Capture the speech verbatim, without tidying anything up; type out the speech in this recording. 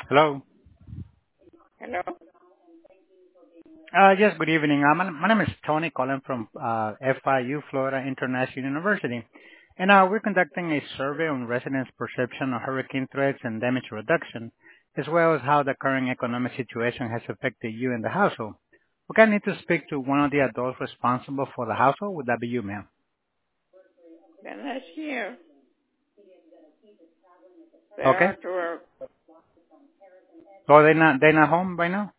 Hello. Hello? Uh, yes, good evening. Uh, my, my name is Tony calling from uh, F I U, Florida International University. And uh, we're conducting a survey on residents' perception of hurricane threats and damage reduction, as well as how the current economic situation has affected you and the household. Okay, I need to speak to one of the adults responsible for the household. Would that be you, ma'am? Then that's here. They're Okay. out to work. So they're not, they're not home right now?